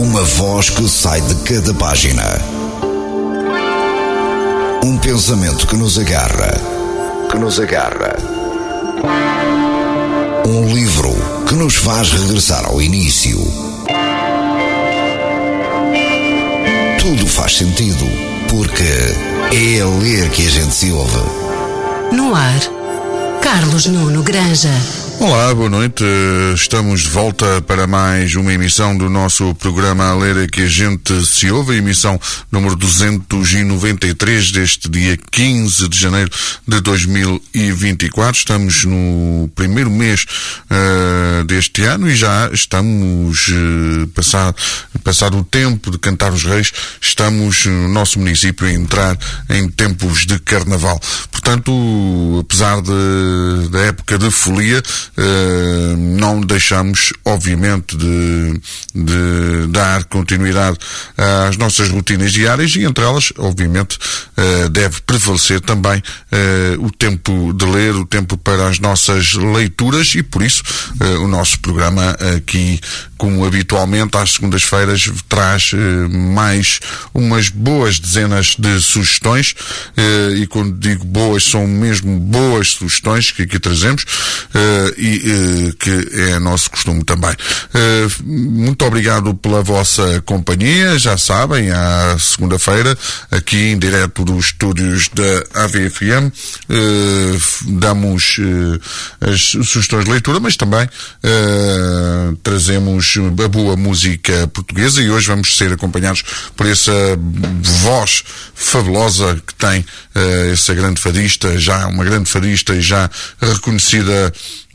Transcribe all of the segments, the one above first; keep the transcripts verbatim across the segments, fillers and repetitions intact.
Uma voz que sai de cada página. Um pensamento que nos agarra. Que nos agarra. Um livro que nos faz regressar ao início. Tudo faz sentido, porque é a ler que a gente se ouve. No ar, Carlos Nuno Granja. Olá, boa noite. Estamos de volta para mais uma emissão do nosso programa A Ler que a gente se ouve, a emissão número duzentos e noventa e três deste dia quinze de janeiro de dois mil e vinte e quatro. Estamos no primeiro mês uh, deste ano e já estamos uh, passado, passado o tempo de cantar os reis, estamos no nosso município a entrar em tempos de carnaval. Portanto, apesar de, da época de folia, Uh, não deixamos, obviamente, de, de dar continuidade às nossas rotinas diárias e, entre elas, obviamente, uh, deve prevalecer também uh, o tempo de ler, o tempo para as nossas leituras e, por isso, uh, o nosso programa aqui, como habitualmente, às segundas-feiras, traz uh, mais umas boas dezenas de sugestões uh, e, quando digo boas, são mesmo boas sugestões que aqui trazemos uh, e uh, que é nosso costume também. Uh, muito obrigado pela vossa companhia. Já sabem, à segunda-feira, aqui em direto dos estúdios da A V F M, uh, damos uh, as sugestões de leitura, mas também uh, trazemos a boa música portuguesa e hoje vamos ser acompanhados por essa voz fabulosa que tem uh, essa grande fadista, já uma grande fadista e já reconhecida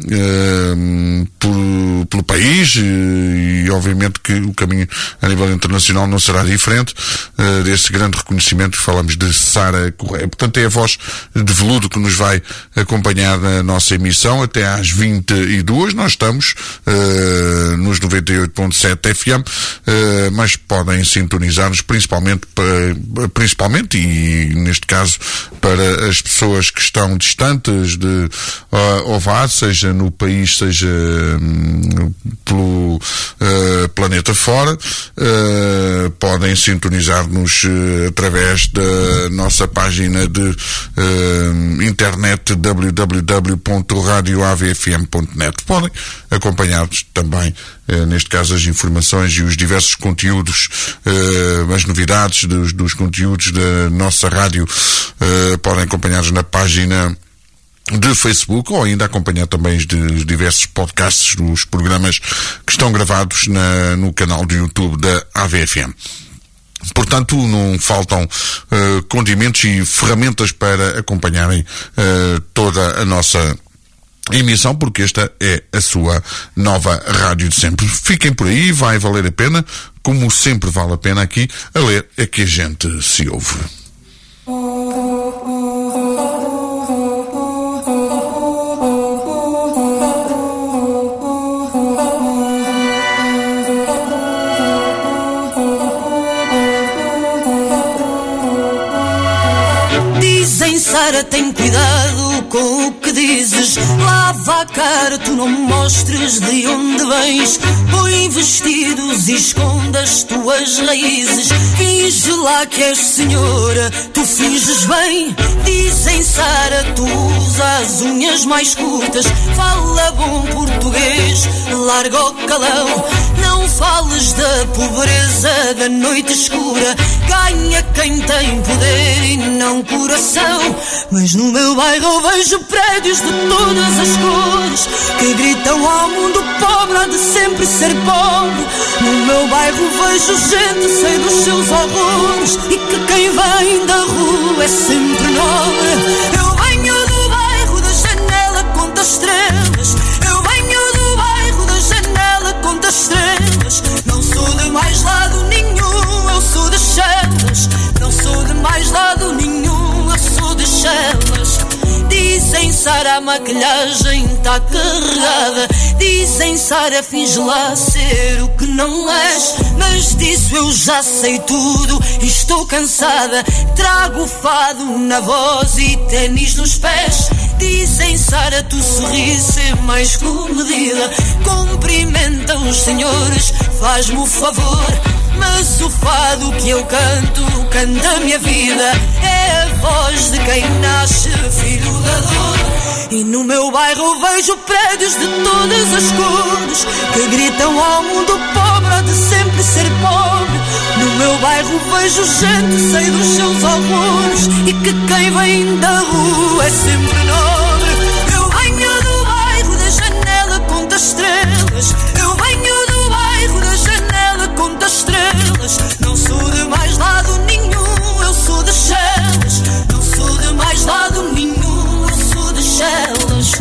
Uh, por, pelo país e, e obviamente que o caminho a nível internacional não será diferente uh, desse grande reconhecimento. Falamos de Sara Correia. Portanto, é a voz de veludo que nos vai acompanhar na nossa emissão até às vinte e duas. Nós estamos uh, nos noventa e oito ponto sete F M, uh, mas podem sintonizar-nos principalmente, para, principalmente e neste caso para as pessoas que estão distantes de uh, Ovar, seja no país, seja um, pelo uh, planeta fora, uh, podem sintonizar-nos uh, através da nossa página de uh, internet w w w ponto radio a v f m ponto net. Podem acompanhar-nos também, uh, neste caso, as informações e os diversos conteúdos, uh, as novidades dos, dos conteúdos da nossa rádio, uh, podem acompanhar-nos na página de Facebook ou ainda acompanhar também os, de, os diversos podcasts dos programas que estão gravados na, no canal do YouTube da A V F M. Portanto, não faltam uh, condimentos e ferramentas para acompanharem uh, toda a nossa emissão, porque esta é a sua nova rádio de sempre. Fiquem por aí, vai valer a pena, como sempre vale a pena aqui, a ler é que a gente se ouve. Sara, tem cuidado com o que dizes. Lava a cara, tu não mostres de onde vens. Põe vestidos e esconde as tuas raízes. Finge lá que és senhora, tu finges bem. Dizem, Sara, tu usas as unhas mais curtas. Fala bom português, larga o calão. Não fales da pobreza da noite escura. Ganha quem tem poder e não coração. Mas no meu bairro eu vejo prédios de todas as cores que gritam ao mundo pobre, há de sempre ser pobre. No meu bairro vejo gente sem dos seus horrores e que quem vem da rua é sempre nobre. Eu venho do bairro da janela, conta estrelas. Eu venho do bairro da janela, conta estrelas. Não sou de mais lado nenhum, eu sou de Chelas. Não sou de mais lado nenhum, eu sou de Chelas. Dizem, Sara, a maquilhagem tá carregada. Dizem, Sara, finge lá ser o que não és. Mas disso eu já sei tudo e estou cansada. Trago fado na voz e ténis nos pés. Dizem, Sara, tu sorris é mais comedida. Cumprimenta os senhores, faz-me o favor. Mas o fado que eu canto, canta a minha vida, é a voz de quem nasce filho da dor. E no meu bairro vejo prédios de todas as cores que gritam ao mundo pobre há de sempre ser pobre. No meu bairro vejo gente sem dos seus horrores e que quem vem da rua é sempre nobre. Eu venho do bairro da janela, conta estrelas. Eu venho do bairro da janela, conta estrelas. Não sou de mais lado nenhum, eu sou de Chelas. Não sou de mais lado nenhum, eu sou de Chelas.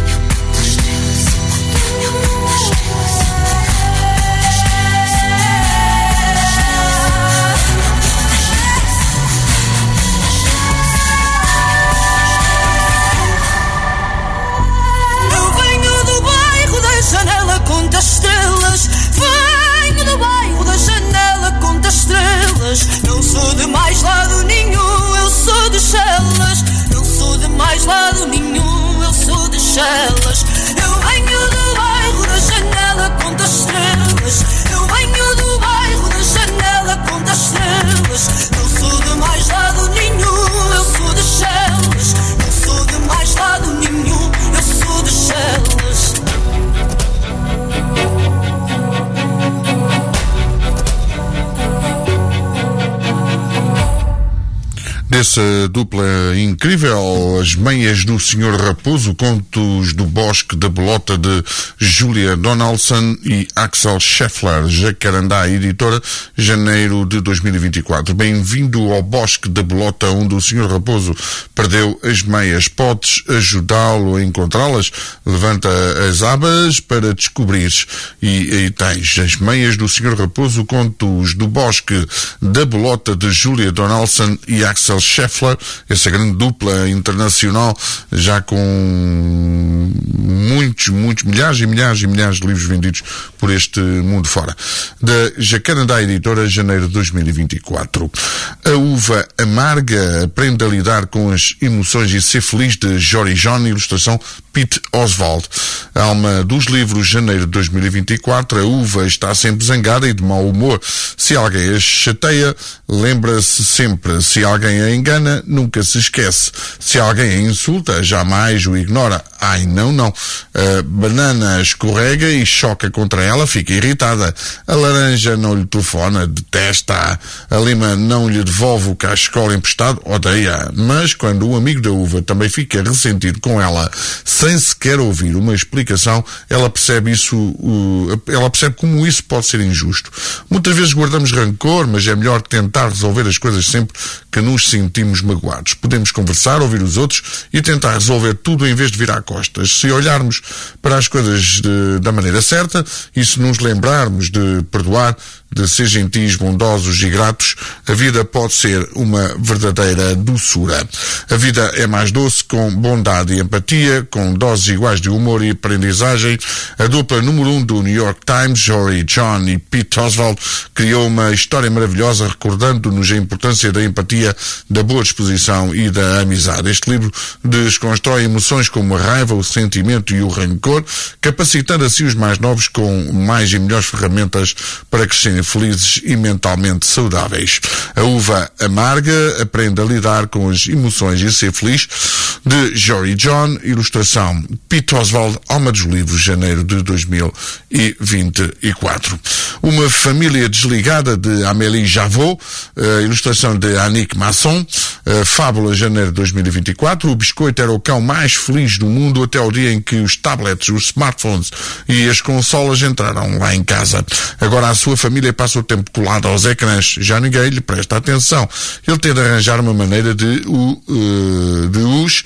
Conta estrelas, venho do bairro da janela, conta estrelas. Não sou de mais lado nenhum, eu sou de Chelas. Não sou de mais lado nenhum, eu sou de Chelas. Eu venho do bairro da janela, conta estrelas. Eu venho do bairro da janela, conta estrelas. Não sou de mais lado nenhum, eu sou de Chelas. Não sou de mais lado nenhum, eu sou de Chelas. Dessa dupla incrível, As Meias do senhor Raposo, contos do Bosque da Bolota de Julia Donaldson e Axel Scheffler, Jacarandá Editora, janeiro de dois mil e vinte e quatro. Bem-vindo ao Bosque da Bolota, onde o senhor Raposo perdeu as meias. Podes ajudá-lo a encontrá-las? Levanta as abas para descobrires. E aí tens As Meias do senhor Raposo, contos do Bosque da Bolota de Julia Donaldson e Axel Scheffler, essa grande dupla internacional, já com muitos, muitos, milhares e milhares e milhares de livros vendidos por este mundo fora. Da Jacarandá Editora, janeiro de dois mil e vinte e quatro. A Uva Amarga, aprende a lidar com as emoções e ser feliz, de Jory John, ilustração Pete Oswald. A alma dos livros, janeiro de dois mil e vinte e quatro. A uva está sempre zangada e de mau humor. Se alguém a chateia, lembra-se sempre. Se alguém a engana, nunca se esquece. Se alguém a insulta, jamais o ignora. Ai, não, não. A banana escorrega e choca contra ela, fica irritada. A laranja não lhe telefona, detesta-a. A lima não lhe devolve o cascola emprestado, odeia-a. Mas quando o amigo da uva também fica ressentido com ela, sem sequer ouvir uma explicação, ela percebe isso, uh, ela percebe como isso pode ser injusto. Muitas vezes guardamos rancor, mas é melhor tentar resolver as coisas sempre que nos sentimos magoados. Podemos conversar, ouvir os outros e tentar resolver tudo em vez de virar costas. Se olharmos para as coisas de, da maneira certa e se nos lembrarmos de perdoar, de ser gentis, bondosos e gratos, a vida pode ser uma verdadeira doçura. A vida é mais doce com bondade e empatia, com doses iguais de humor e aprendizagem. A dupla número um do New York Times, Jory John e Pete Oswald, criou uma história maravilhosa recordando-nos a importância da empatia, da boa disposição e da amizade. Este livro desconstrói emoções como a raiva, o sentimento e o rancor, capacitando assim os mais novos com mais e melhores ferramentas para crescerem felizes e mentalmente saudáveis. A Uva Amarga, aprende a lidar com as emoções e ser feliz, de Jory John, ilustração Pete Oswald, alma dos livros, janeiro de dois mil e vinte e quatro. Uma família desligada, de Amélie Javot, uh, ilustração de Annick Masson, uh, fábula, janeiro de dois mil e vinte e quatro. O biscoito era o cão mais feliz do mundo até ao dia em que os tablets, os smartphones e as consolas entraram lá em casa. Agora a sua família passa o tempo colado aos ecrãs, já ninguém lhe presta atenção. Ele tem de arranjar uma maneira de, o, uh, de os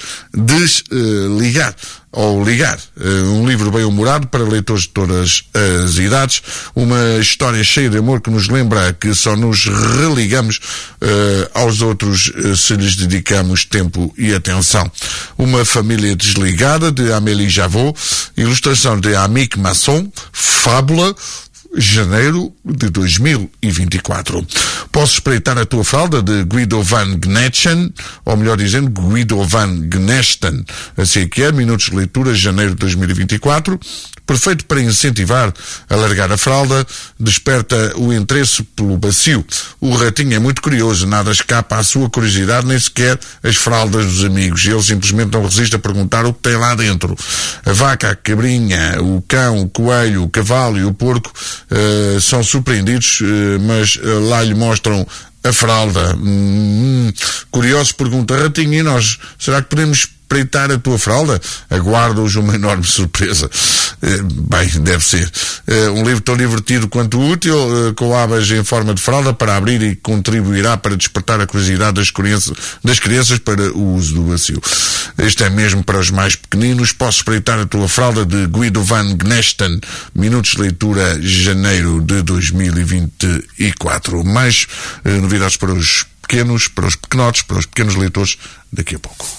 desligar. Uh, ou ligar. Um livro bem-humorado para leitores de todas as idades, uma história cheia de amor que nos lembra que só nos religamos uh, aos outros uh, se lhes dedicamos tempo e atenção. Uma família desligada, de Amélie Javot, ilustração de Annick Masson, fábula, janeiro de dois mil e vinte e quatro. Posso espreitar a tua fralda, de Guido van Gnechten, ou melhor dizendo, Guido van Gnechten. Assim é que é, minutos de leitura, janeiro de dois mil e vinte e quatro. Perfeito para incentivar a largar a fralda, desperta o interesse pelo bacio. O ratinho é muito curioso, nada escapa à sua curiosidade, nem sequer as fraldas dos amigos. Ele simplesmente não resiste a perguntar o que tem lá dentro. A vaca, a cabrinha, o cão, o coelho, o cavalo e o porco uh, são surpreendidos, uh, mas uh, lá lhe mostram a fralda. Hum, curioso, pergunta Ratinho, e nós, será que podemos espreitar a tua fralda? Aguardo-os uma enorme surpresa. Uh, bem, deve ser. Uh, um livro tão divertido quanto útil, uh, com abas em forma de fralda para abrir, e contribuirá para despertar a curiosidade das crianças, das crianças para o uso do bacio. Este é mesmo para os mais pequeninos. Posso espreitar a tua fralda, de Guido van Gnechten. Minutos de leitura, janeiro de dois mil e vinte e quatro. Mais uh, novidades para os pequenos, para os pequenotes, para os pequenos leitores, daqui a pouco.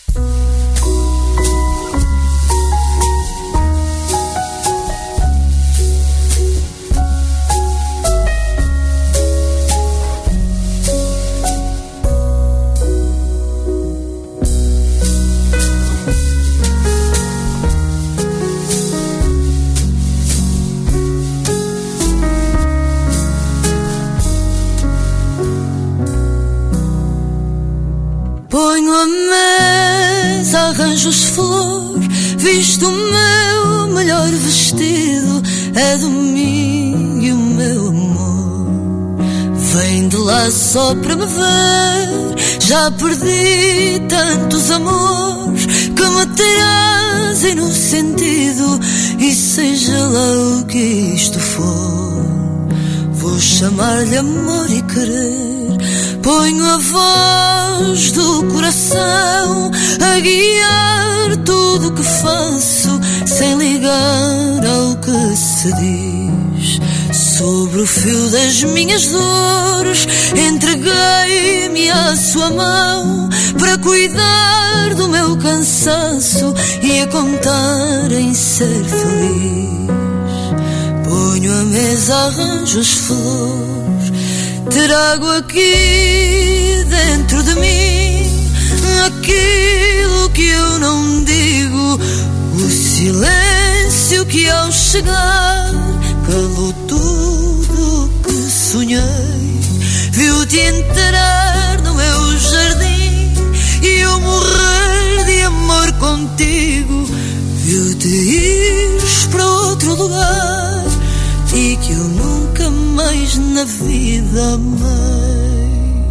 Ponho a mesa, arranjo as flores, visto o meu melhor vestido, é domingo e o meu amor vem de lá só para me ver. Já perdi tantos amores que me trazem no sentido, e seja lá o que isto for, vou chamar-lhe amor e querer. Ponho a voz do coração a guiar tudo o que faço, sem ligar ao que se diz. Sobre o fio das minhas dores entreguei-me à sua mão, para cuidar do meu cansaço e a contar em ser feliz. Ponho a mesa, arranjo as flores, trago aqui dentro de mim aquilo que eu não digo, o silêncio que ao chegar calou tudo que sonhei. Viu-te entrar no meu jardim e eu morrer de amor contigo. Viu-te ir para outro lugar e que eu nunca mais na vida amei.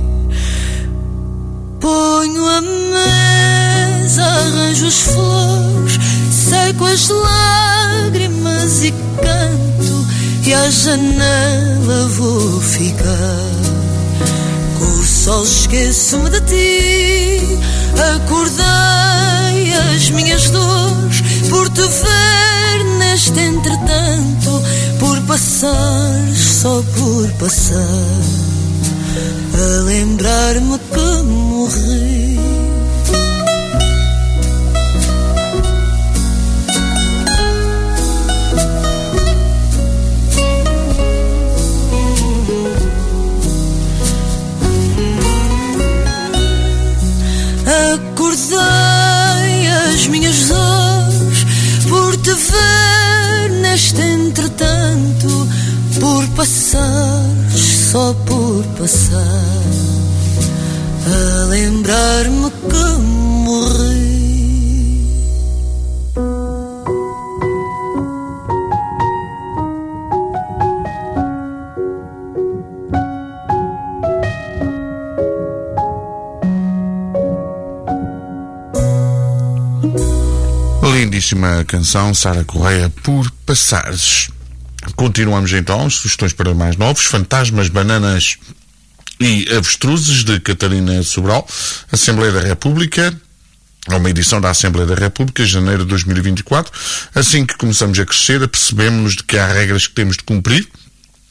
Ponho a mesa, arranjo as flores, seco as lágrimas e canto, e à janela vou ficar. Com o sol esqueço-me de ti, acordei as minhas dores por te ver neste entretanto, por passar, só por passar, a lembrar-me que morri. Acordei as minhas dores por te ver neste entretanto, por passar, só por passar, a lembrar-me que morri. Lindíssima canção, Sara Correia, Por Passares. Continuamos então, sugestões para mais novos: Fantasmas, Bananas e Avestruzes, de Catarina Sobral. Assembleia da República, é uma edição da Assembleia da República, janeiro de dois mil e vinte e quatro. Assim que começamos a crescer, apercebemos-nos de que há regras que temos de cumprir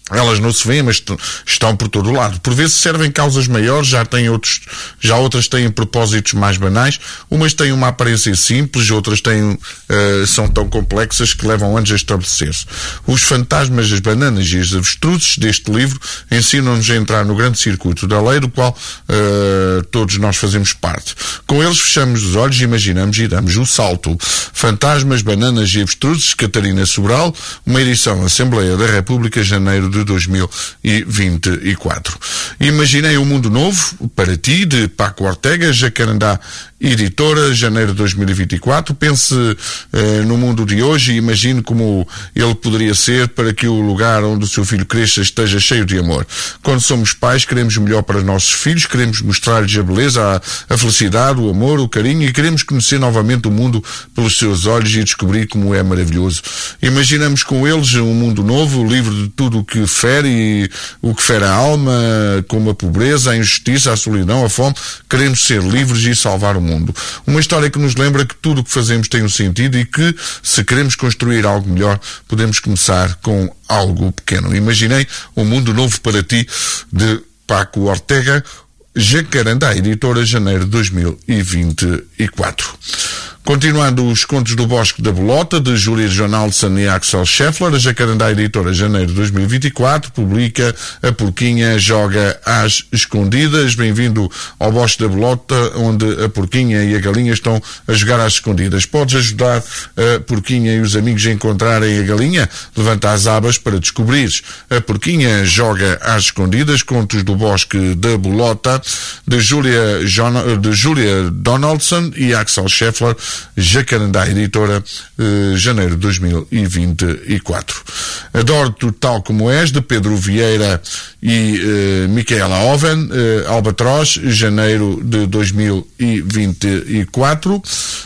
Elas não se veem, mas estão por todo o lado. Por vezes servem causas maiores, já têm outros, já outras têm propósitos mais banais. Umas têm uma aparência simples, outras têm, uh, são tão complexas que levam anos a estabelecer-se. Os fantasmas, as bananas e as avestruzes deste livro ensinam-nos a entrar no grande circuito da lei, do qual uh, todos nós fazemos parte. Com eles fechamos os olhos, imaginamos e damos o salto. Fantasmas, bananas e avestruzes, Catarina Sobral, uma edição Assembleia da República, janeiro de dois mil e vinte e quatro. Imaginei um mundo novo para ti, de Paco Ortega, Jacarandá Editora, janeiro de dois mil e vinte e quatro. Pense eh, no mundo de hoje e imagine como ele poderia ser para que o lugar onde o seu filho cresça esteja cheio de amor. Quando somos pais, queremos o melhor para os nossos filhos, queremos mostrar-lhes a beleza, a, a felicidade, o amor, o carinho, e queremos conhecer novamente o mundo pelos seus olhos e descobrir como é maravilhoso. Imaginamos com eles um mundo novo, livre de tudo o que fere e o que fere a alma, como a pobreza, a injustiça, a solidão, a fome. Queremos ser livres e salvar o mundo. Uma história que nos lembra que tudo o que fazemos tem um sentido e que, se queremos construir algo melhor, podemos começar com algo pequeno. Imaginei um mundo novo para ti, de Paco Ortega, Jacarandá Editora, janeiro de dois mil e vinte e quatro. Continuando os Contos do Bosque da Bolota, de Júlia Donaldson e Axel Scheffler, a Jacarandá Editora, janeiro de dois mil e vinte e quatro, publica A Porquinha Joga às Escondidas. Bem-vindo ao Bosque da Bolota, onde a porquinha e a galinha estão a jogar às escondidas. Podes ajudar a porquinha e os amigos a encontrarem a galinha? Levanta as abas para descobrires. A Porquinha Joga às Escondidas, Contos do Bosque da Bolota, de Júlia de Júlia Donaldson e Axel Scheffler, Jacarandá Editora, eh, janeiro de dois mil e vinte e quatro. Adoro-te Tal Como És, de Pedro Vieira e eh, Micaela Oven, eh, Albatroz, janeiro de dois mil e vinte e quatro.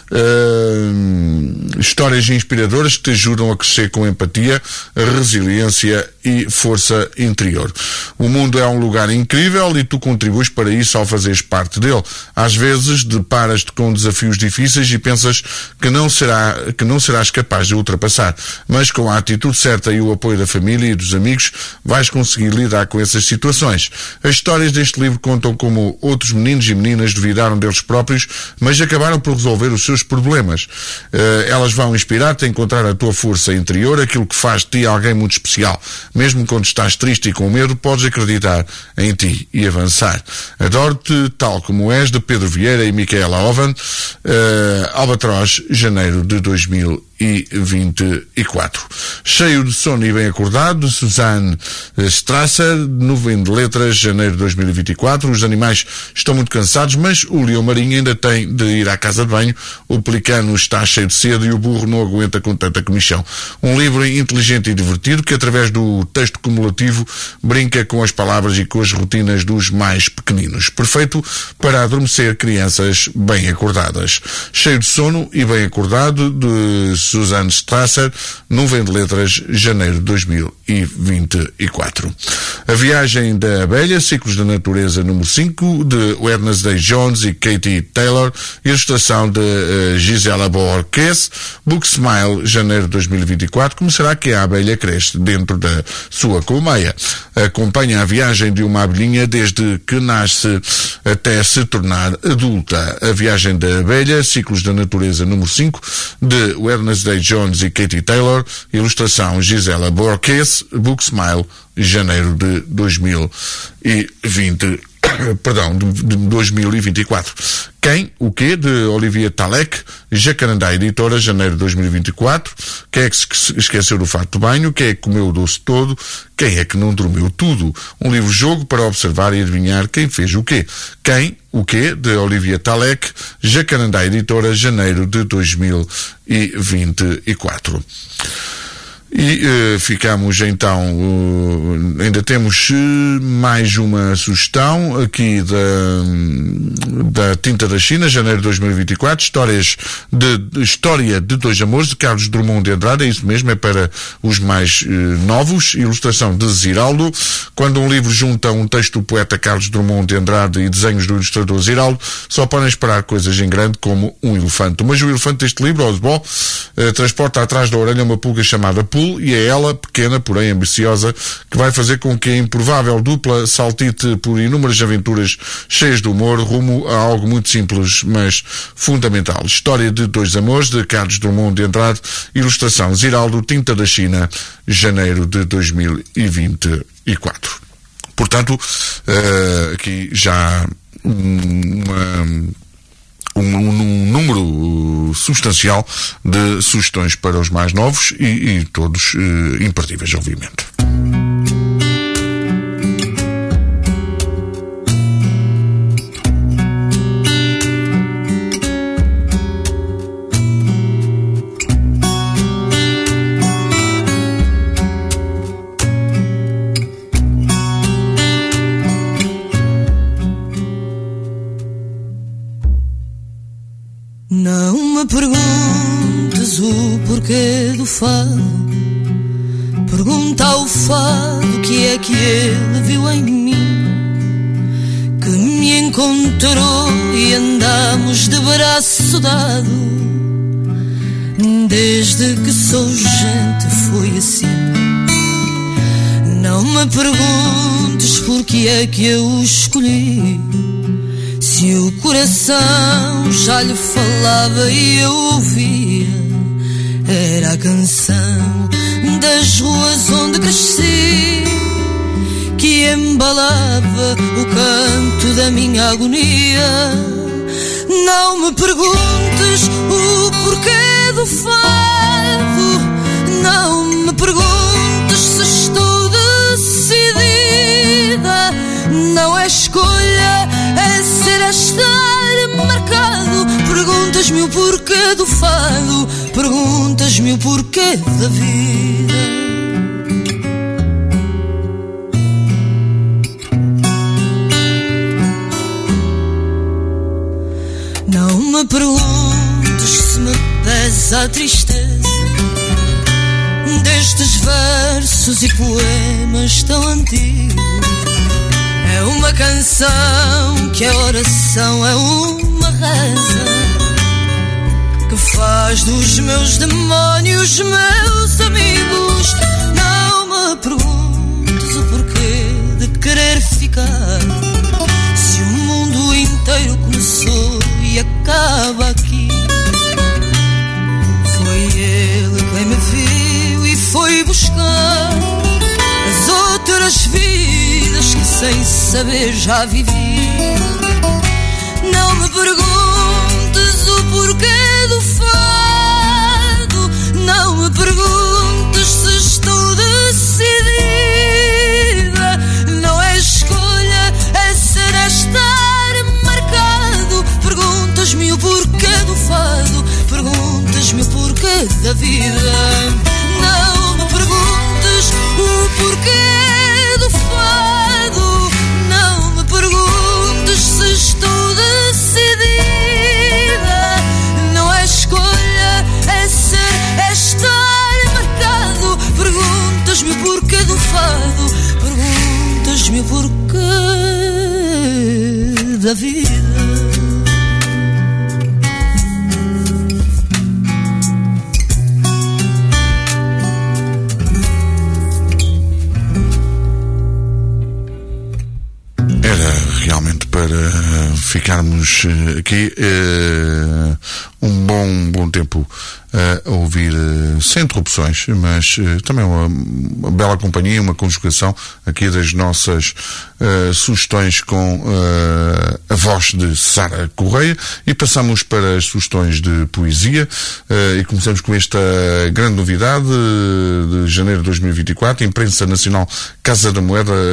Eh, histórias inspiradoras que te ajudam a crescer com empatia, resiliência e força interior. O mundo é um lugar incrível e tu contribuis para isso ao fazeres parte dele. Às vezes deparas-te com desafios difíceis e pensas que não será, que não serás capaz de ultrapassar, mas com a atitude certa e o apoio da família e dos amigos vais conseguir lidar com essas situações. As histórias deste livro contam como outros meninos e meninas duvidaram deles próprios, mas acabaram por resolver os seus problemas. Uh, elas vão inspirar-te a encontrar a tua força interior, aquilo que faz de ti alguém muito especial. Mesmo quando estás triste e com medo, podes acreditar em ti e avançar. Adoro-te Tal Como És, de Pedro Vieira e Micaela Oven, uh, Albatroz, janeiro de dois mil e vinte e quatro. Cheio de sono e bem acordado, de Suzanne Strasser, Nuvem de Letras, janeiro de dois mil e vinte e quatro. Os animais estão muito cansados, mas o leão marinho ainda tem de ir à casa de banho. O pelicano está cheio de sede e o burro não aguenta com tanta comichão. Um livro inteligente e divertido que, através do texto cumulativo, brinca com as palavras e com as rotinas dos mais pequeninos. Perfeito para adormecer crianças bem acordadas. Cheio de sono e bem acordado, de Suzanne Strasser, Nuvem de Letras, janeiro de dois mil e vinte e quatro. A Viagem da Abelha, Ciclos da Natureza, número cinco, de Wednesday Jones e Katie Taylor, ilustração de uh, Gisela Borges, Book Smile, janeiro de dois mil e vinte e quatro. Como será que a abelha cresce dentro da sua colmeia? Acompanha a viagem de uma abelhinha desde que nasce até se tornar adulta. A Viagem da Abelha, Ciclos da Natureza, número cinco, de Wednesday Jones e Katie Taylor, ilustração Gisela Borges, Book Smile, janeiro de dois mil e vinte, perdão, de dois mil e vinte e quatro. Quem? O quê? De Olivia Talek, Jacarandá Editora, janeiro de dois mil e vinte e quatro. Quem é que se esqueceu do fato de banho? Quem é que comeu o doce todo? Quem é que não dormiu tudo? Um livro-jogo para observar e adivinhar quem fez o quê. Quem? O quê? De Olivia Talek, Jacarandá Editora, janeiro de dois mil e vinte e quatro. E uh, ficamos então, uh, ainda ainda temos mais uma sugestão aqui da, da Tinta da China, janeiro de dois mil e vinte e quatro, histórias de, História de Dois Amores, de Carlos Drummond de Andrade. É isso mesmo, é para os mais eh, novos. Ilustração de Ziraldo. Quando um livro junta um texto do poeta Carlos Drummond de Andrade e desenhos do ilustrador Ziraldo, só podem esperar coisas em grande como um elefante. Mas o elefante deste livro, Osbo, eh, transporta atrás da orelha uma pulga chamada Pul, e é ela, pequena, porém ambiciosa, que vai fazer com que a improvável dupla saltite por inúmeras aventuras cheias de humor rumo a algo muito simples, mas fundamental. História de Dois Amores, de Carlos Drummond de Andrade, ilustração Ziraldo, Tinta da China, janeiro de dois mil e vinte e quatro. Portanto, uh, aqui já uma, um, um número substancial de sugestões para os mais novos e, e todos uh, imperdíveis, obviamente. Não me perguntes o porquê do fado. Pergunta ao fado o que é que ele viu em mim, que me encontrou e andamos de braço dado. Desde que sou gente foi assim. Não me perguntes porque é que eu o escolhi, se o coração já lhe falava e eu ouvia. Era a canção das ruas onde cresci, que embalava o canto da minha agonia. Não me perguntes o porquê do fado, não me perguntes se estou decidida. Não é escolha, é ser, é estar marcado. Perguntas-me o porquê do fado, perguntas-me o porquê da vida. Não me perguntes se me pesa a tristeza destes versos e poemas tão antigos. É uma canção que a oração é uma reza, que faz dos meus demónios meus amigos. Não me perguntes o porquê de querer ficar, se o mundo inteiro começou e acaba aqui. Foi ele quem me viu e foi buscar as outras vidas que sem saber já vivi. Não me perguntes o porquê do fado, não me perguntes se estou decidida. Não é escolha, é ser, é estar marcado. Perguntas-me o porquê do fado, perguntas-me o porquê da vida. Não me perguntes o porquê do fado, não me perguntes se estou decidida. Não é escolha, é ser, é estar marcado. Perguntas-me o porquê do fado, perguntas-me o porquê da vida. Para ficarmos aqui uh, um bom, bom tempo uh, a ouvir uh, sem interrupções, mas uh, também uma, uma bela companhia, uma conjugação aqui das nossas uh, sugestões com uh, a voz de Sara Correia, e passamos para as sugestões de poesia uh, e começamos com esta grande novidade uh, de janeiro de dois mil e vinte e quatro, Imprensa Nacional Casa da Moeda, uh,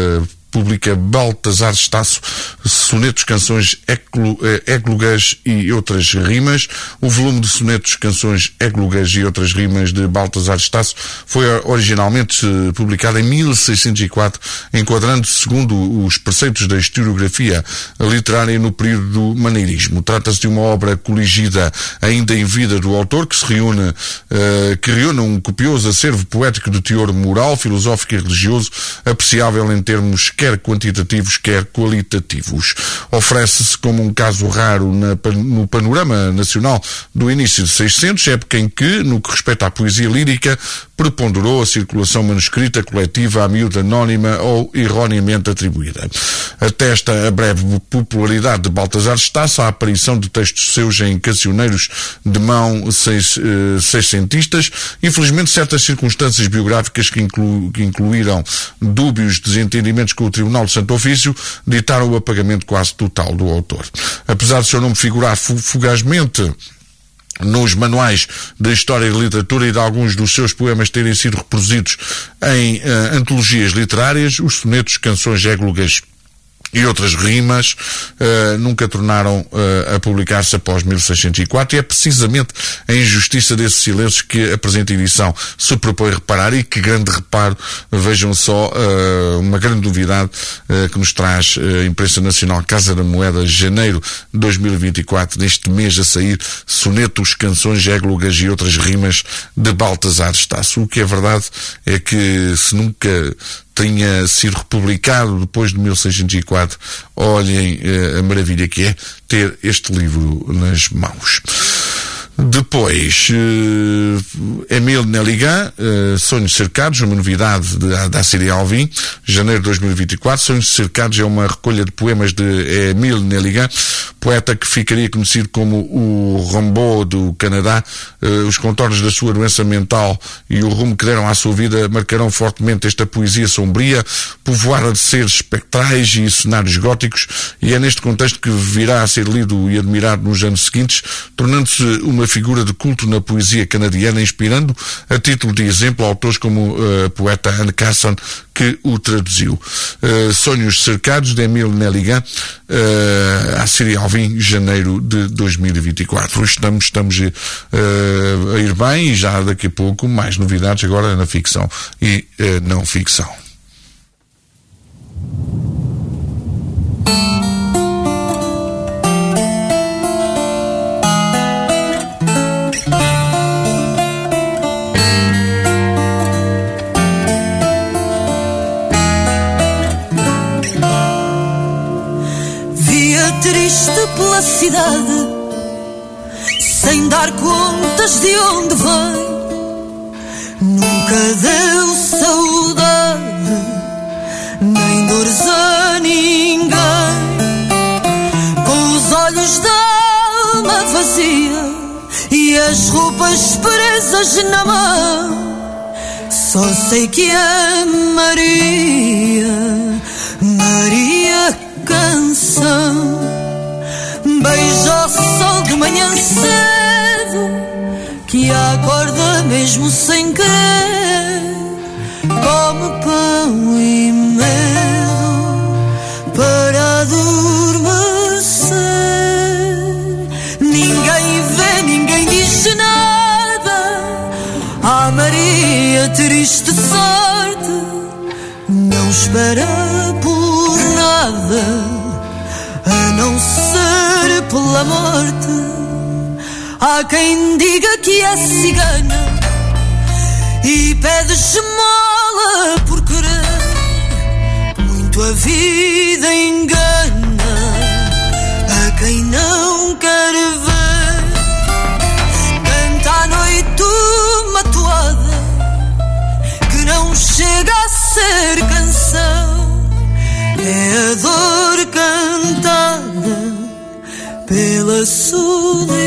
publica Baltasar Estaço, sonetos, canções, eclogas e outras rimas. O volume de sonetos, canções, eclogas e outras rimas de Baltasar Estaço foi originalmente publicado em mil seiscentos e quatro, enquadrando-se segundo os preceitos da historiografia literária no período do maneirismo. Trata-se de uma obra coligida ainda em vida do autor, que se reúne, uh, que reúne um copioso acervo poético de teor moral, filosófico e religioso, apreciável em termos quer quantitativos, quer qualitativos. Oferece-se como um caso raro na, no panorama nacional do início de seiscentos, época em que, no que respeita à poesia lírica, preponderou a circulação manuscrita coletiva à miúda anónima ou erroneamente atribuída. Atesta a breve popularidade de Baltasar Estaço a aparição de textos seus em cancioneiros de mão seis, eh, seiscentistas. Infelizmente, certas circunstâncias biográficas que, inclu, que incluíram dúbios desentendimentos com o Tribunal de Santo Ofício ditaram o apagamento quase total do autor. Apesar de seu nome figurar fugazmente nos manuais de História e de Literatura e de alguns dos seus poemas terem sido reproduzidos em uh, antologias literárias, os sonetos, canções, eclogas e outras rimas uh, nunca tornaram uh, a publicar-se após mil seiscentos e quatro, e é precisamente a injustiça desses silêncios que a presente edição se propõe reparar, e que grande reparo, vejam só, uh, uma grande novidade uh, que nos traz uh, a imprensa nacional Casa da Moeda, janeiro de dois mil e vinte e quatro, neste mês a sair, sonetos, canções, eclogas e outras rimas de Baltasar Estaço. O que é verdade é que se nunca tenha sido republicado depois de mil seiscentos e quatro, olhem eh, a maravilha que é ter este livro nas mãos. Depois, uh, Émile Nelligan, uh, Sonhos Cercados, uma novidade da Assíria Alvim, janeiro de dois mil e vinte e quatro. Sonhos Cercados é uma recolha de poemas de Émile Nelligan, poeta que ficaria conhecido como o Rimbaud do Canadá. Uh, os contornos da sua doença mental e o rumo que deram à sua vida marcarão fortemente esta poesia sombria, povoada de seres espectrais e cenários góticos, e é neste contexto que virá a ser lido e admirado nos anos seguintes, tornando-se uma figura de culto na poesia canadiana, inspirando, a título de exemplo, autores como a uh, poeta Anne Carson, que o traduziu. Uh, Sonhos Cercados, de Émile Nelligan, uh, Assíria Alvim, janeiro de dois mil e vinte e quatro. Estamos, estamos uh, a ir bem, e já daqui a pouco mais novidades agora na ficção e uh, não ficção. Triste pela cidade, sem dar contas de onde vem, nunca deu saudade, nem dores a ninguém. Com os olhos da alma vazia e as roupas presas na mão, só sei que é Maria, Maria canção. Beijo ao sol de manhã cedo, que acorda mesmo sem querer, come pão e medo para adormecer. Ninguém vê, ninguém diz nada. Ah, Maria, triste sorte, não espera por nada, a não ser pela morte. Há quem diga que é cigana e pede esmola por querer. Muito a vida engana a quem não quer ver. Canta à noite uma toada que não chega a ser canção. É a dor cantada pela solidão.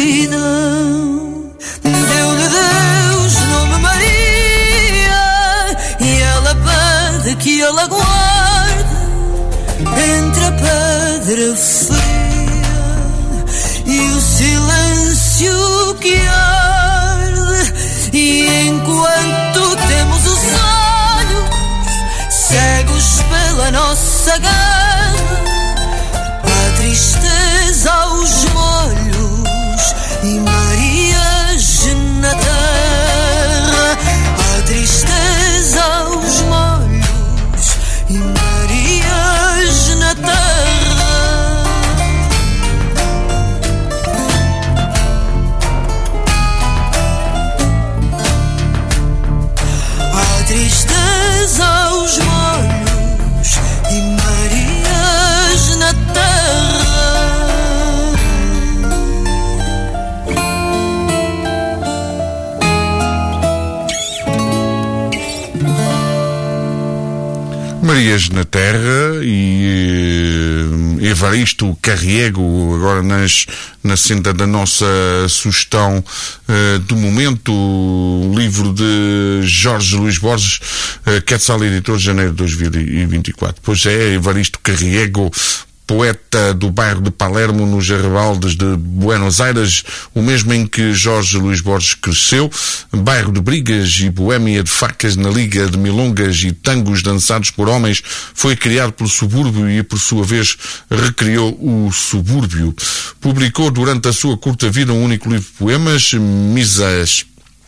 Deu-lhe Deus nome Maria, e ela pede que ela guarde entre a pedra fria e o silêncio que arde. E enquanto temos os olhos cegos cegos pela nossa guerra. Há tristeza aos molhos e Marias na terra. Há tristeza aos molhos e Marias na terra. Há tristeza aos molhos e Marias na terra. Marias na Terra e eh, Evaristo Carriego, agora nas, na senda da nossa sugestão eh, do momento, o livro de Jorge Luís Borges, eh, Quetzal Editor, janeiro de dois mil e vinte e quatro. Pois é, Evaristo Carriego, poeta do bairro de Palermo, nos arrabaldes de Buenos Aires, o mesmo em que Jorge Luís Borges cresceu, bairro de brigas e boémia de facas na liga de milongas e tangos dançados por homens, foi criado pelo subúrbio e, por sua vez, recriou o subúrbio. Publicou durante a sua curta vida um único livro de poemas, Misas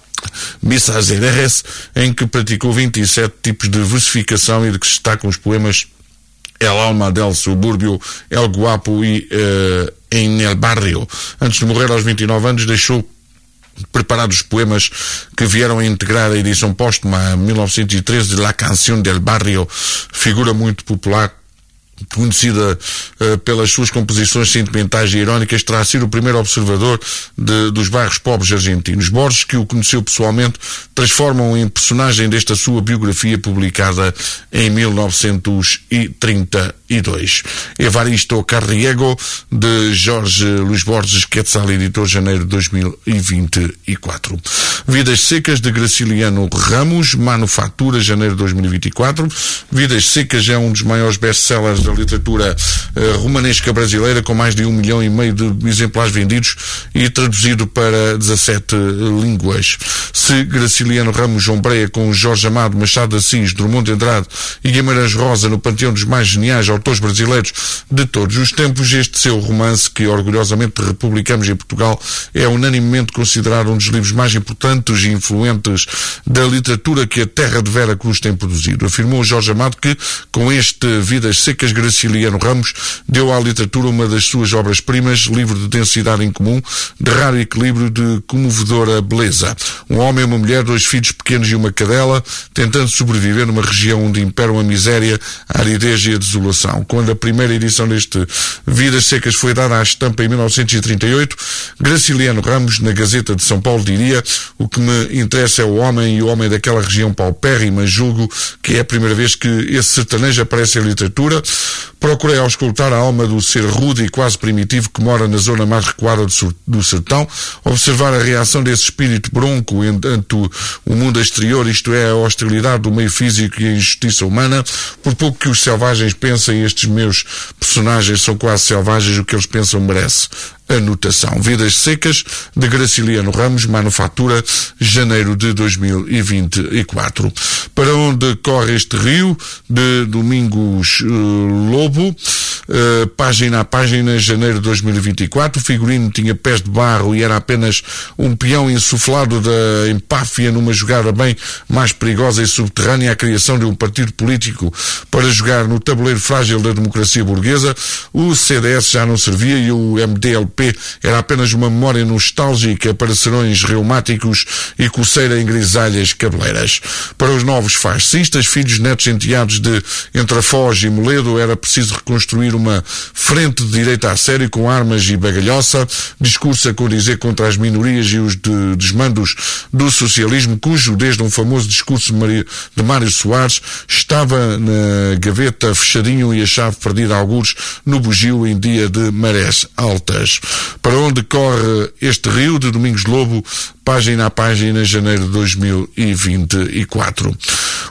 Misazeres, em que praticou vinte e sete tipos de versificação e de que se destacam os poemas El Alma del Subúrbio, El Guapo e uh, En el Barrio. Antes de morrer aos vinte e nove anos, deixou preparados poemas que vieram a integrar a edição póstuma, mil novecentos e treze, de La Canción del Barrio, figura muito popular, conhecida uh, pelas suas composições sentimentais e irónicas, terá sido o primeiro observador de, dos bairros pobres argentinos. Borges, que o conheceu pessoalmente, transforma-o em personagem desta sua biografia publicada em mil novecentos e trinta e dois. Evaristo Carriego, de Jorge Luís Borges, Quetzal Editor, janeiro de dois mil e vinte e quatro. Vidas Secas, de Graciliano Ramos, Manufatura, janeiro de dois mil e vinte e quatro. Vidas Secas é um dos maiores best-sellers da literatura uh, romanesca brasileira, com mais de um milhão e meio de exemplares vendidos e traduzido para dezassete línguas. Se Graciliano Ramos ombreia com Jorge Amado, Machado de Assis, Drummond de Andrade e Guimarães Rosa no panteão dos mais geniais autores brasileiros de todos os tempos, este seu romance, que orgulhosamente republicamos em Portugal, é unanimemente considerado um dos livros mais importantes e influentes da literatura que a terra de Vera Cruz tem produzido. Afirmou Jorge Amado que, com este Vidas Secas, Graciliano Ramos deu à literatura uma das suas obras-primas, livro de densidade incomum, de raro equilíbrio, de comovedora beleza. Um homem, uma mulher, dois filhos pequenos e uma cadela, tentando sobreviver numa região onde imperam a miséria, a aridez e a desolação. Quando a primeira edição deste Vidas Secas foi dada à estampa em mil novecentos e trinta e oito, Graciliano Ramos, na Gazeta de São Paulo, diria: o que me interessa é o homem, e o homem daquela região paupérrima. Julgo que é a primeira vez que esse sertanejo aparece em literatura. Procurei auscultar a alma do ser rude e quase primitivo que mora na zona mais recuada do sertão, observar a reação desse espírito bronco ante o mundo exterior, isto é, a hostilidade do meio físico e a injustiça humana. Por pouco que os selvagens pensem, estes meus personagens são quase selvagens, o que eles pensam merece anotação. Vidas Secas, de Graciliano Ramos, Manufatura, janeiro de dois mil e vinte e quatro. Para onde corre este rio, de Domingos uh, Lobo, uh, página a página, janeiro de dois mil e vinte e quatro. O figurino tinha pés de barro e era apenas um peão insuflado da empáfia numa jogada bem mais perigosa e subterrânea, a criação de um partido político para jogar no tabuleiro frágil da democracia burguesa. O C D S já não servia e o M D L P era apenas uma memória nostálgica para serões reumáticos e coceira em grisalhas cabeleiras. Para os novos fascistas, filhos, netos, enteados de Entrefoz e Moledo, era preciso reconstruir uma frente de direita a sério, com armas e bagalhoça, discurso a condizer contra as minorias e os de desmandos do socialismo, cujo, desde um famoso discurso de Mário Soares, estava na gaveta fechadinho e a chave perdida a algures no bugio em dia de marés altas. Para onde corre este rio, de Domingos Lobo, página a página, janeiro de dois mil e vinte e quatro.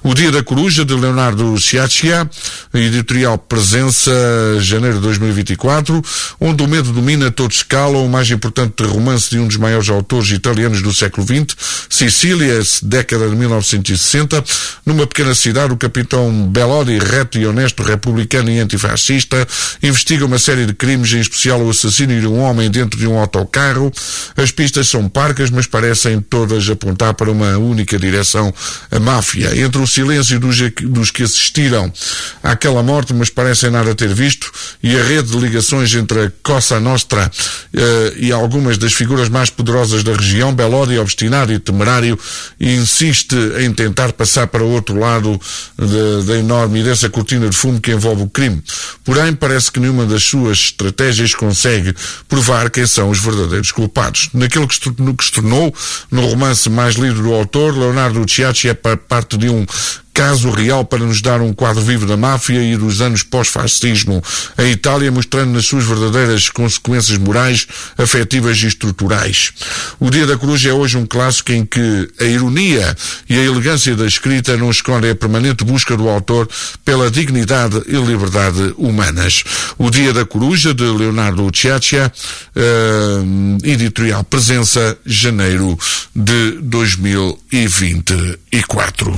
O Dia da Coruja, de Leonardo Sciascia, editorial Presença, janeiro de dois mil e vinte e quatro, onde o medo domina, todos calam, o mais importante romance de um dos maiores autores italianos do século vinte, Sicília, década de mil novecentos e sessenta, numa pequena cidade, o capitão Bellodi, reto e honesto, republicano e antifascista, investiga uma série de crimes, em especial o assassínio de um homem dentro de um autocarro. As pistas são parcas, mas parecem todas apontar para uma única direção, a máfia. Entre o silêncio dos, dos que assistiram àquela morte, mas parecem nada ter visto, e a rede de ligações entre a Cosa Nostra uh, e algumas das figuras mais poderosas da região, Bellodi, obstinado e temerário, insiste em tentar passar para o outro lado da enorme e densa cortina de fumo que envolve o crime. Porém, parece que nenhuma das suas estratégias consegue provar quem são os verdadeiros culpados. Naquilo que se tornou, no romance mais lido do autor, Leonardo Sciascia é parte de um caso real para nos dar um quadro vivo da máfia e dos anos pós-fascismo em Itália, mostrando nas suas verdadeiras consequências morais, afetivas e estruturais. O Dia da Coruja é hoje um clássico em que a ironia e a elegância da escrita não escondem a permanente busca do autor pela dignidade e liberdade humanas. O Dia da Coruja, de Leonardo Sciascia, uh, editorial Presença, janeiro de dois mil e vinte e quatro.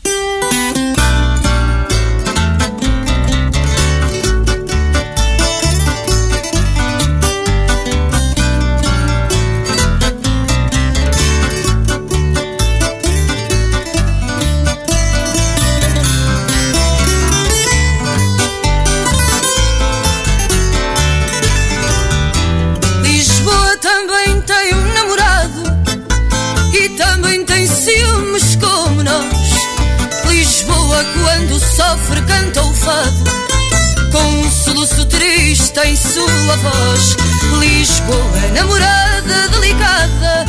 Quando sofre canta o fado, com um soluço triste em sua voz. Lisboa, namorada delicada,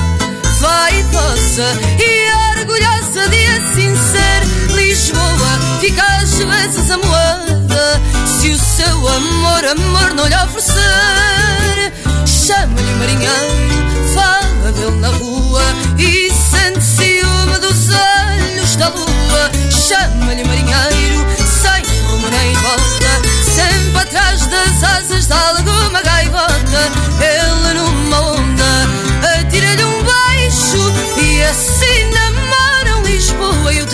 vaidosa e orgulhosa de assim ser. Lisboa fica às vezes amoada se o seu amor, amor não lhe oferecer. Chama-lhe marinheiro, fala dele na rua e sente ciúme dos olhos da lua. Chama-lhe marinheiro, sem rumo nem volta, sempre atrás das asas de alguma gaivota. Ele numa onda atira-lhe um beijo e assim namoram Lisboa e o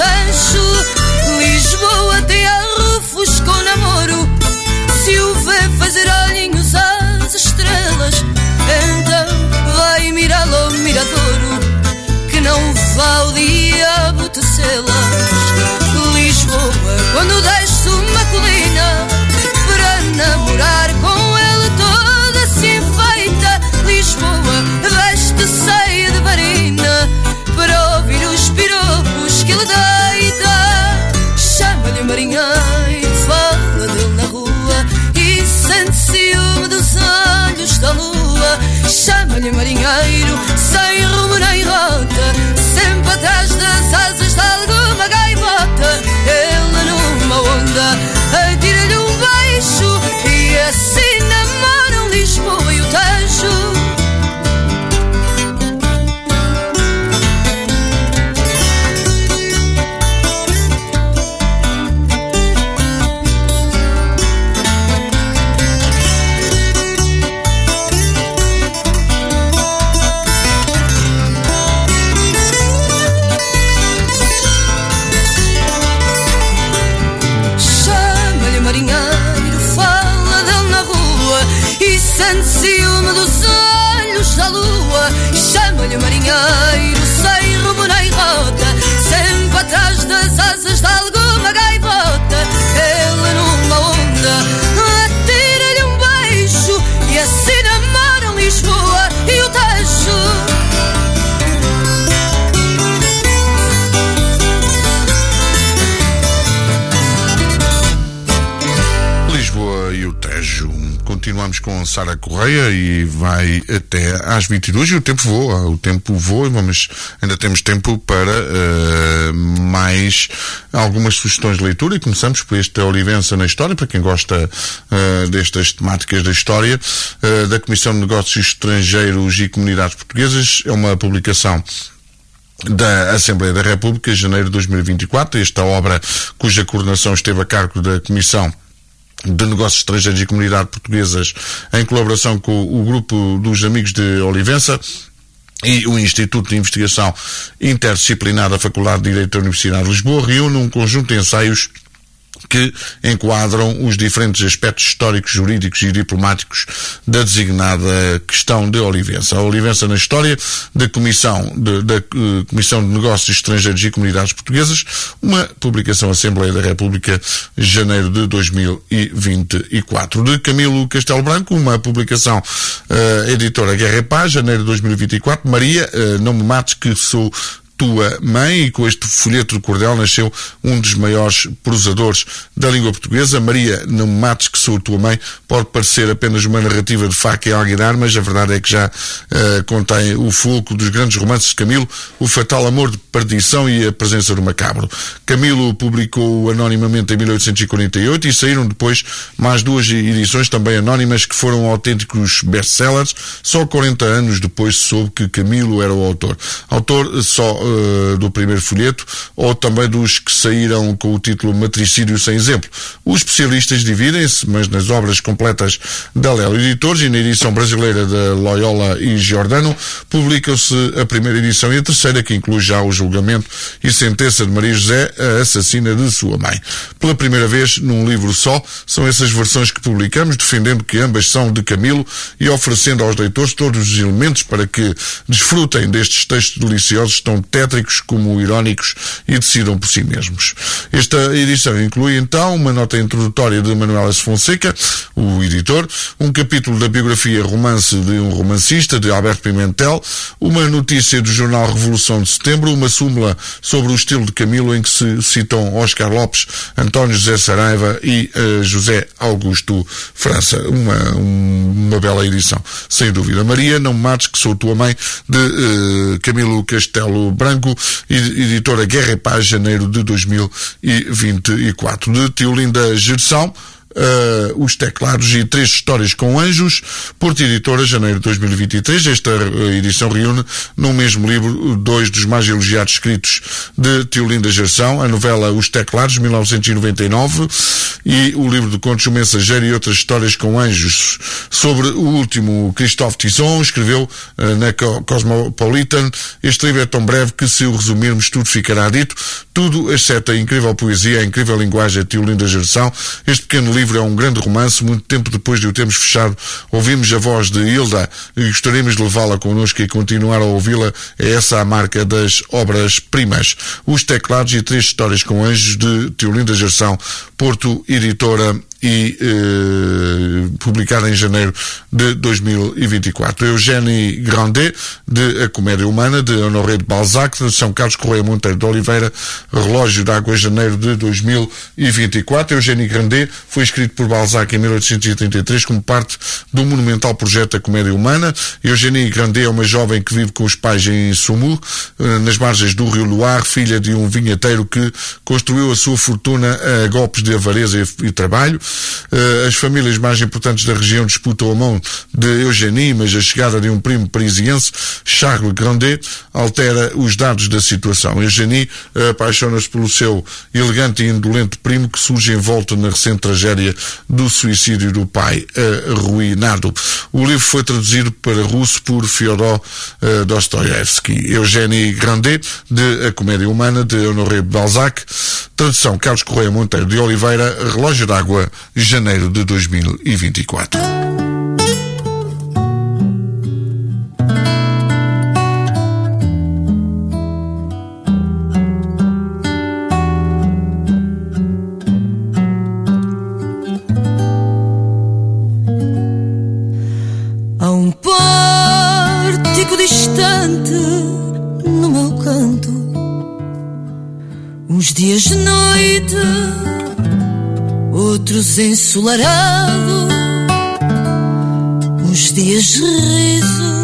Tejo. Lisboa tem arrufos com namoro, se o vê fazer olhinhos às estrelas, então vai mirá-lo ao miradouro, que não vá o diabo tecê-las. Lisboa, quando desce uma colina para namorar com ele toda se enfeita. Lisboa veste ceia de varina para ouvir os piropos que ele deita. Chama-lhe marinheiro, fala dele na rua e sente ciúme dos olhos da lua. Chama-lhe marinheiro, sem rumo nem rota, sempre atrás das asas de alguma gaivota. Ele numa onda atira-lhe um beijo e assim namoram Lisboa e o Tejo. Sente ciúme dos olhos da lua. Chama-lhe marinheiro, sem rumo nem rota, sempre atrás das asas de alguma gaivota. Ele numa onda atira-lhe um beijo e assim namoram Lisboa e o Tejo. Lisboa e o Tejo. Continuamos com Sara Correia e vai até às vinte e duas e o tempo voa, o tempo voa, mas ainda temos tempo para uh, mais algumas sugestões de leitura e começamos por este Olivença na História, para quem gosta uh, destas temáticas da história, uh, da Comissão de Negócios Estrangeiros e Comunidades Portuguesas. É uma publicação da Assembleia da República, janeiro de dois mil e vinte e quatro. Esta obra, cuja coordenação esteve a cargo da Comissão de Negócios Estrangeiros e Comunidade Portuguesas, em colaboração com o Grupo dos Amigos de Olivença e o Instituto de Investigação Interdisciplinar da Faculdade de Direito da Universidade de Lisboa, reúne um conjunto de ensaios que enquadram os diferentes aspectos históricos, jurídicos e diplomáticos da designada questão de Olivença. A Olivença na história da Comissão de, da uh, Comissão de Negócios Estrangeiros e Comunidades Portuguesas, uma publicação Assembleia da República, janeiro de dois mil e vinte e quatro. De Camilo Castelo Branco, uma publicação uh, editora Guerra e Paz, janeiro de dois mil e vinte e quatro. Maria, uh, não me mates que sou tua mãe, e com este folheto de cordel nasceu um dos maiores prosadores da língua portuguesa. Maria, não me mates que sou tua mãe, pode parecer apenas uma narrativa de faca e alguidar, mas a verdade é que já uh, contém o fulcro dos grandes romances de Camilo, o fatal amor de perdição e a presença do macabro. Camilo publicou anonimamente em mil oitocentos e quarenta e oito e saíram depois mais duas edições também anónimas que foram autênticos best-sellers. Só quarenta anos depois se soube que Camilo era o autor. Autor só uh, do primeiro folheto, ou também dos que saíram com o título Matricídio Sem Exemplo. Os especialistas dividem-se, mas nas obras completas da Lelo Editores e na edição brasileira da Loyola e Giordano publicam-se a primeira edição e a terceira, que inclui já o julgamento e sentença de Maria José, a assassina de sua mãe. Pela primeira vez, num livro só, são essas versões que publicamos, defendendo que ambas são de Camilo e oferecendo aos leitores todos os elementos para que desfrutem destes textos deliciosos, tão tétricos como irónicos, e decidam por si mesmos. Esta edição inclui, então, uma nota introdutória de Manuel S. Fonseca, o editor, um capítulo da biografia Romance de um Romancista, de Alberto Pimentel, uma notícia do jornal Revolução de Setembro, uma súmula sobre o estilo de Camilo, em que se citam Oscar Lopes, António José Saraiva e uh, José Augusto França. Uma, um, uma bela edição, sem dúvida. Maria, não me mates que sou tua mãe, de uh, Camilo Castelo Branco, editora Guerra e Paz, janeiro de dois mil e vinte e quatro. De Teolinda Gerção, Uh, os teclados e três histórias com anjos, Porto Editora, janeiro de dois mil e vinte e três. Esta uh, edição reúne no mesmo livro dois dos mais elogiados escritos de Teolinda Gerção, a novela Os Teclados, mil novecentos e noventa e nove, e o livro de contos O Mensageiro e outras histórias com anjos. Sobre o último, Christophe Tison escreveu uh, na Cosmopolitan: este livro é tão breve que, se o resumirmos, tudo ficará dito, tudo exceto a incrível poesia, a incrível linguagem de Teolinda Gerção. Este pequeno livro é um grande romance. Muito tempo depois de o termos fechado, ouvimos a voz de Hilda e gostaríamos de levá-la connosco e continuar a ouvi-la. É essa a marca das obras-primas. Os Teclados e três histórias com anjos, de Teolinda Gerção, Porto Editora, e eh, publicada em janeiro de dois mil e vinte e quatro. Eugénie Grandet, de A Comédia Humana, de Honoré de Balzac, de São Carlos Correia Monteiro de Oliveira, Relógio d'Água, janeiro de dois mil e vinte e quatro. Eugénie Grandet foi escrito por Balzac em mil oitocentos e trinta e três como parte do monumental projeto A Comédia Humana. Eugénie Grandet é uma jovem que vive com os pais em Saumur, eh, nas margens do rio Loire, filha de um vinheteiro que construiu a sua fortuna a golpes de avareza e, e trabalho. Uh, as famílias mais importantes da região disputam a mão de Eugénie, mas a chegada de um primo parisiense, Charles Grandet, altera os dados da situação. Eugénie uh, apaixona-se pelo seu elegante e indolente primo, que surge envolto na recente tragédia do suicídio do pai uh, arruinado. O livro foi traduzido para russo por Fyodor uh, Dostoiévski. Eugénie Grandet, de A Comédia Humana, de Honoré de Balzac, tradução Carlos Correia Monteiro de Oliveira, Relógio d'Água, janeiro de dois mil e vinte e quatro. Há um pórtico distante no meu canto, uns dias de noite, outros ensolarado, uns dias de riso,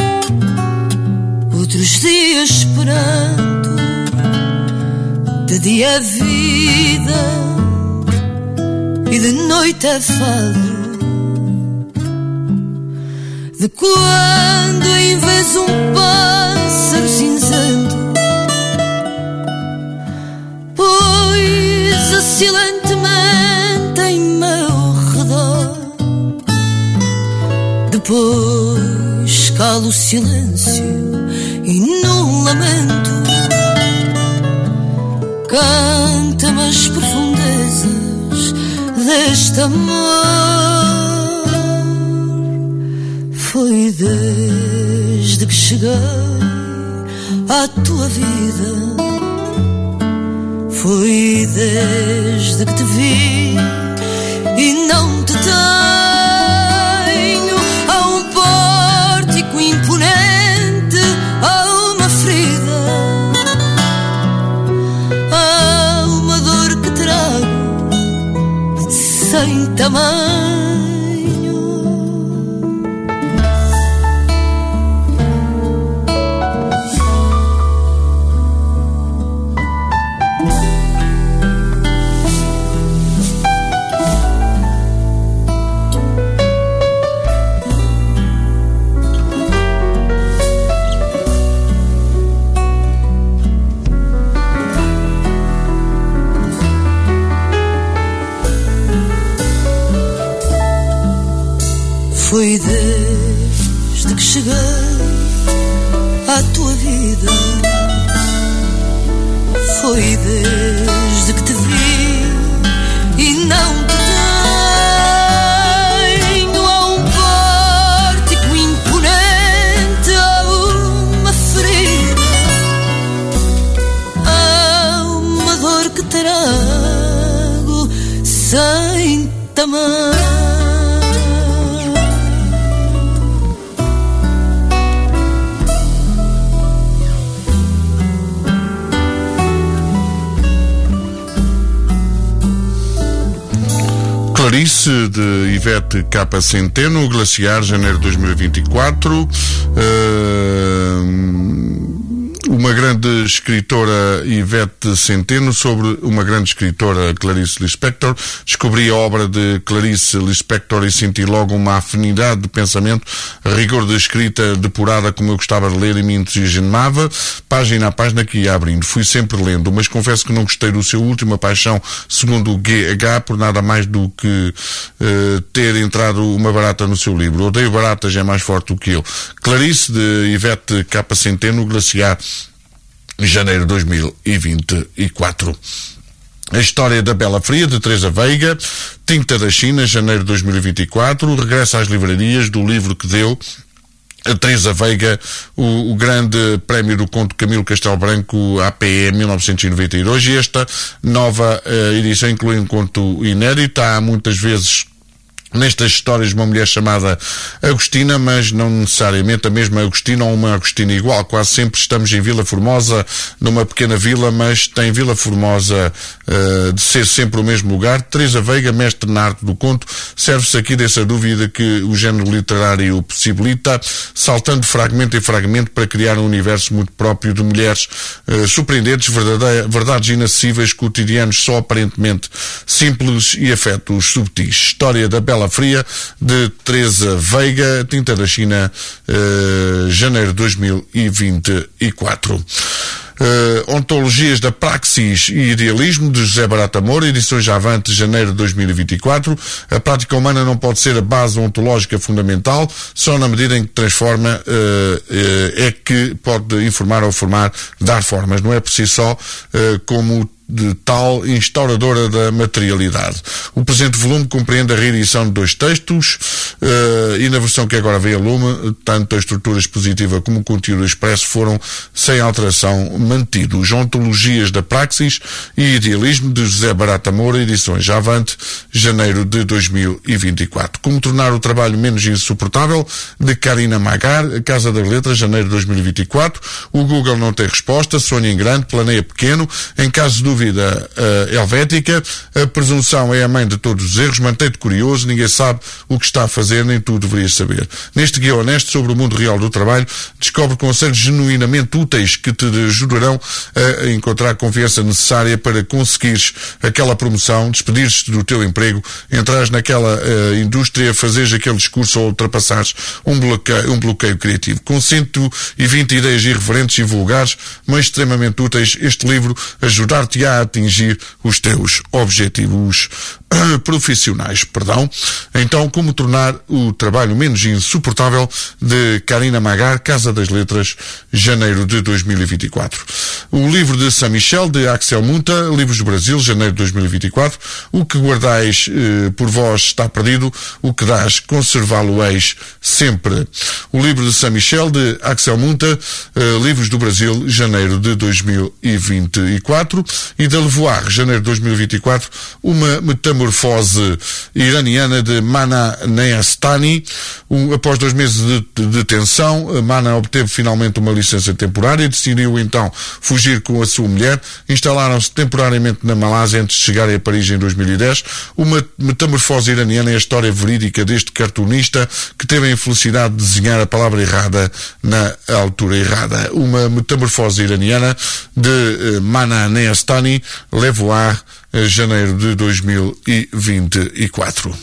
outros dias esperando, de dia a vida e de noite a fado, de quando em vez um pássaro cinzento Depois cala o silêncio e num lamento canta-me as profundezas deste amor. Foi desde que cheguei à tua vida, foi desde que te vi e não te tenho. Há um pórtico imponente, há uma ferida, há uma dor que trago sem tamanho. Foi desde que cheguei à tua vida, foi desde que te vi e não te tenho. Há um pórtico imponente, há uma ferida, há uma dor que trago sem tamanho. Clarice, de Ivete Capa Centeno, Glaciar, janeiro de dois mil e vinte e quatro. Uh, uma grande escritora, Ivete Centeno, sobre uma grande escritora, Clarice Lispector. Descobri a obra de Clarice Lispector e senti logo uma afinidade de pensamento, rigor de escrita depurada como eu gostava de ler e me entusiasmava, página a página que ia abrindo. Fui sempre lendo, mas confesso que não gostei do seu última paixão, segundo o G H, por nada mais do que uh, ter entrado uma barata no seu livro. Odeio baratas, é mais forte do que eu. Clarice, de Ivete Capa Centeno, Glaciar, janeiro de dois mil e vinte e quatro. A História da Bela Fria, de Teresa Veiga, Tinta da China, janeiro de dois mil e vinte e quatro. Regresso às livrarias do livro que deu a Teresa Veiga o, o grande prémio do conto Camilo Castelo Branco A P E mil novecentos e noventa e dois, e esta nova uh, edição inclui um conto inédito. Há muitas vezes nestas histórias de uma mulher chamada Agostina, mas não necessariamente a mesma Agostina ou uma Agostina igual. Quase sempre estamos em Vila Formosa, numa pequena vila, mas tem Vila Formosa uh, de ser sempre o mesmo lugar. Teresa Veiga, mestre na arte do conto, serve-se aqui dessa dúvida que o género literário possibilita, saltando fragmento em fragmento para criar um universo muito próprio de mulheres uh, surpreendentes, verdades inacessíveis, cotidianos só aparentemente simples e afetos subtis. História da Bela Fria, de Teresa Veiga, Tinta da China, uh, janeiro de dois mil e vinte e quatro. Uh, Ontologias da Praxis e Idealismo, de José Barata Moura, edições Avante, janeiro de dois mil e vinte e quatro. A prática humana não pode ser a base ontológica fundamental, só na medida em que transforma uh, uh, é que pode informar ou formar, dar formas. Não é por si só uh, como de tal instauradora da materialidade. O presente volume compreende a reedição de dois textos uh, e na versão que agora veio a lume, tanto a estrutura expositiva como o conteúdo expresso foram sem alteração mantidos. Ontologias da Praxis e Idealismo, de José Barata Moura, edições Avante, janeiro de dois mil e vinte e quatro. Como tornar o trabalho menos insuportável, de Karina Magar, Casa das Letras, janeiro de dois mil e vinte e quatro. O Google não tem resposta, sonha em grande, planeia pequeno, em caso de dúvida uh, helvética, a presunção é a mãe de todos os erros, mantém-te curioso, ninguém sabe o que está a fazer, nem tu deverias saber. Neste guia honesto sobre o mundo real do trabalho, descobre conselhos genuinamente úteis que te ajudarão a encontrar a confiança necessária para conseguires aquela promoção, despedires-te do teu emprego, entrares naquela uh, indústria, fazeres aquele discurso ou ultrapassares um bloqueio, um bloqueio criativo. Com cento e vinte ideias irreverentes e vulgares, mas extremamente úteis, este livro ajudar-te a atingir os teus objetivos profissionais, perdão. Então, como tornar o trabalho menos insuportável, de Karina Magar, Casa das Letras, janeiro de dois mil e vinte e quatro. O livro de Saint Michel, de Axel Munta, Livros do Brasil, janeiro de dois mil e vinte e quatro. O que guardais eh, por vós está perdido, o que dás conservá-lo-eis sempre. O livro de Saint Michel, de Axel Munta, eh, Livros do Brasil, janeiro de dois mil e vinte e quatro. E da Levoar, janeiro de dois mil e vinte e quatro, uma metamorfose iraniana de Mana Neyastani. Um, após dois meses de, de detenção, Mana obteve finalmente uma licença temporária e decidiu então fugir com a sua mulher. Instalaram-se temporariamente na Malásia antes de chegarem a Paris em dois mil e dez. Uma metamorfose iraniana é a história verídica deste cartunista que teve a infelicidade de desenhar a palavra errada na altura errada. Uma metamorfose iraniana de uh, Mana Neyastani, Levoar, uh, janeiro de dois mil e vinte e quatro.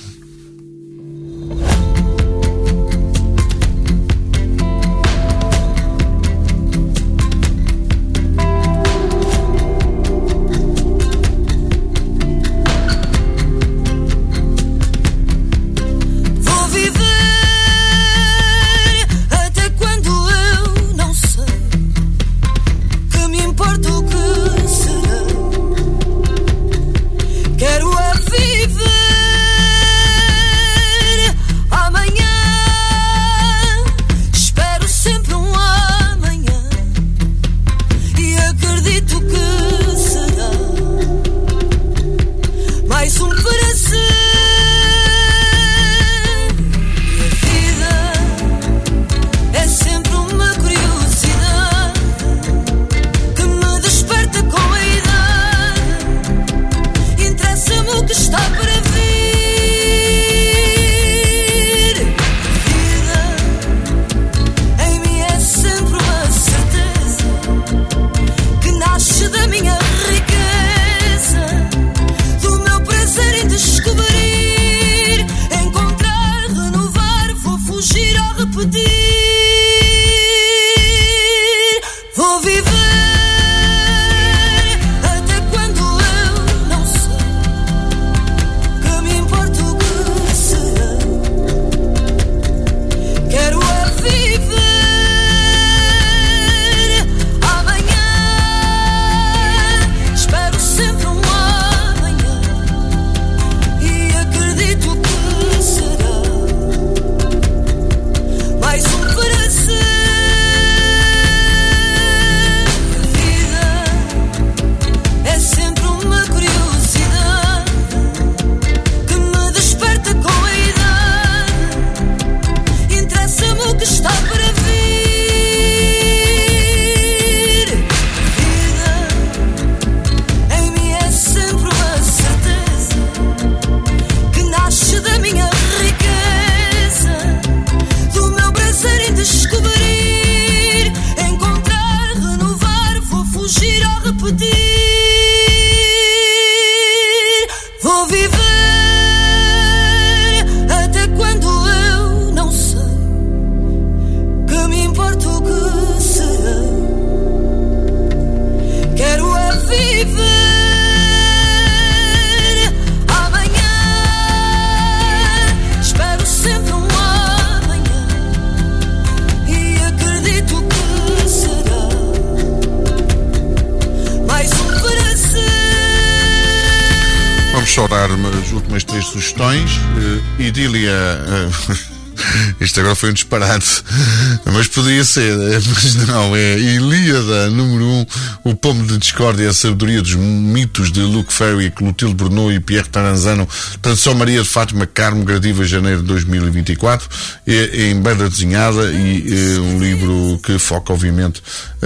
Chorar as últimas três sugestões. uh, Idília, uh, isto agora foi um disparate, mas podia ser, mas não, é Ilíada, número um, o Pomo de Discórdia, a Sabedoria dos Mitos, de Luc Ferry, Clotilde Bruneau e Pierre Taranzano, tradução Maria de Fátima Carmo, Gradiva, janeiro de dois mil e vinte e quatro, é, é em banda desenhada e é um livro que foca, obviamente,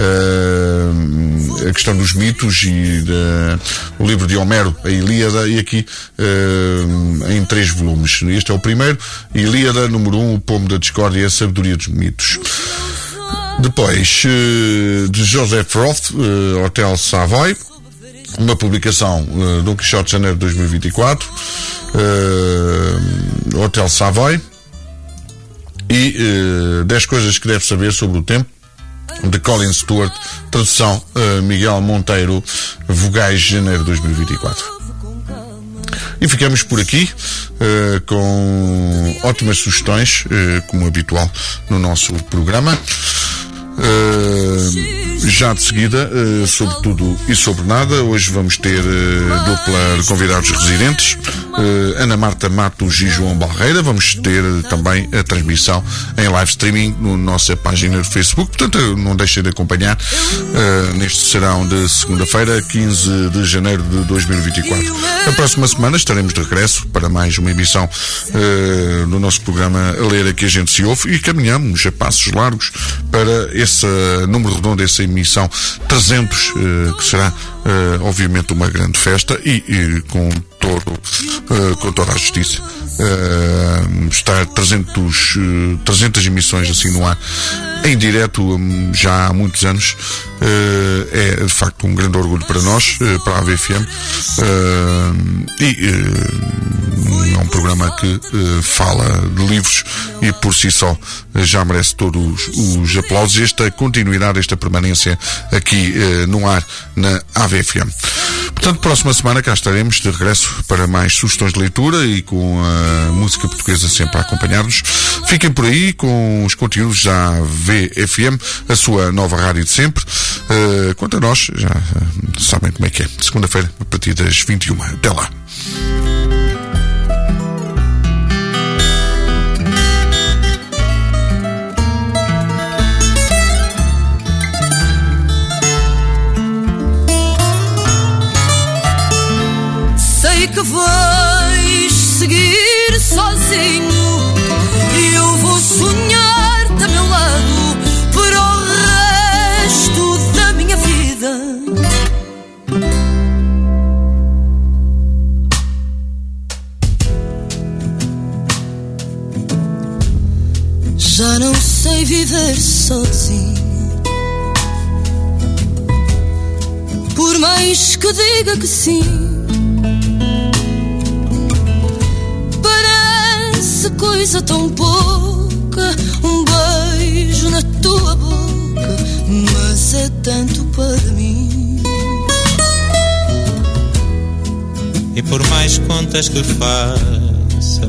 uh, a questão dos mitos e de, o livro de Homero, a Ilíada, e aqui uh, em três volumes. Este é o primeiro, Ilíada, número um, o Pomo da Discórdia e a Sabedoria dos Mitos. Depois, uh, de Joseph Roth, uh, Hotel Savoy, uma publicação uh, Dom Quixote, janeiro de dois mil e vinte e quatro, uh, Hotel Savoy, e uh, dez coisas que deve saber sobre o tempo, de Colin Stewart, tradução uh, Miguel Monteiro, Vogais, janeiro de dois mil e vinte e quatro. E ficamos por aqui uh, com ótimas sugestões, uh, como habitual no nosso programa. Uh, já de seguida, uh, sobre tudo e sobre nada, hoje vamos ter uh, dupla de convidados residentes, uh, Ana Marta Matos e João Barreira. Vamos ter uh, também a transmissão em live streaming na nossa página de Facebook, portanto não deixem de acompanhar uh, neste serão de segunda-feira, quinze de janeiro de dois mil e vinte e quatro. A próxima semana estaremos de regresso para mais uma emissão uh, do nosso programa A Ler Aqui a Gente Se Ouve, e caminhamos a passos largos para esse número redondo, essa emissão trezentos, uh, que será uh, obviamente uma grande festa e, e com todo uh, com toda a justiça. Uh, estar trezentos, uh, trezentas emissões assim no ar em direto um, já há muitos anos uh, é de facto um grande orgulho para nós, uh, para a A V F M, uh, e uh, é um programa que uh, fala de livros e por si só uh, já merece todos os, os aplausos, esta continuidade, esta permanência aqui uh, no ar na A V F M. Portanto, próxima semana cá estaremos de regresso para mais sugestões de leitura e com a música portuguesa sempre a acompanhar-nos. Fiquem por aí com os conteúdos da A V F M, a sua nova rádio de sempre. Uh, quanto a nós, já uh, sabem como é que é. Segunda-feira, a partir das vinte e uma. Até lá. Sei que vais seguir sozinho e eu vou sonhar-te a meu lado para o resto da minha vida. Já não sei viver sozinho, por mais que diga que sim. Coisa tão pouca, um beijo na tua boca, mas é tanto para mim. E por mais contas que faça,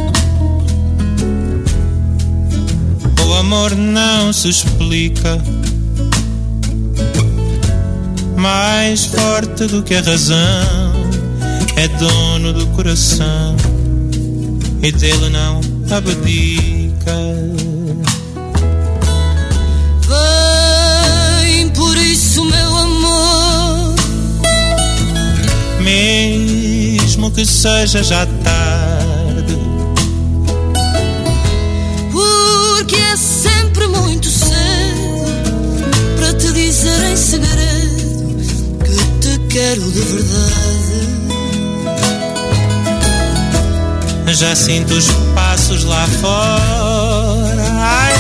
o amor não se explica. Mais forte do que a razão, é dono do coração e dele não abdica. Vem, por isso, meu amor, mesmo que seja já tarde, porque é sempre muito cedo para te dizer em segredo que te quero de verdade. Já sinto os passos lá fora, ai,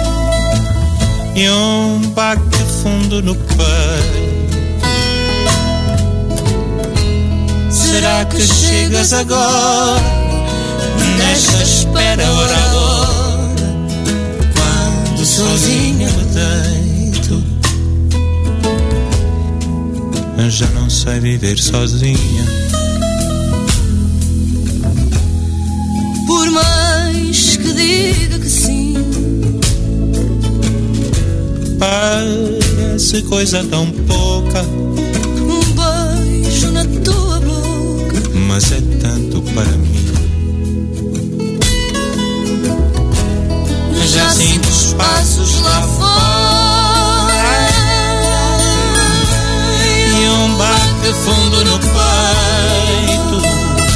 e um baque fundo no peito. Será que chegas agora, nesta espera hora a hora, quando sozinha me deito? Já não sei viver sozinha. Por mais que diga que sim, parece coisa tão pouca, um beijo na tua boca, mas é tanto para mim. Já sinto os passos lá fora e um baque fundo no peito.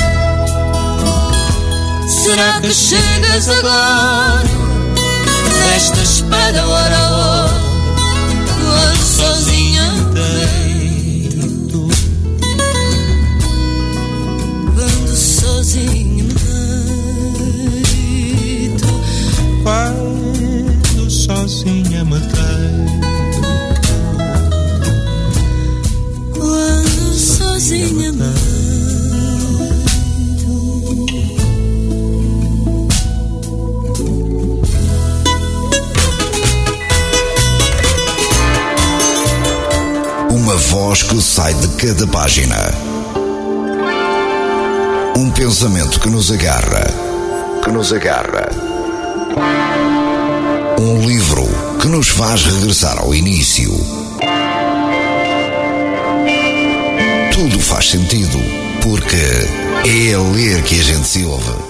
Será que chegas agora, nesta espera hora a hora, quando sozinha me deito? Quando sozinha me deito, quando sozinha me deito, quando sozinha me deito. Uma voz que sai de cada página. pensamento que nos agarra, que nos agarra. Um livro que nos faz regressar ao início. Tudo faz sentido, porque é a ler que a gente se ouve.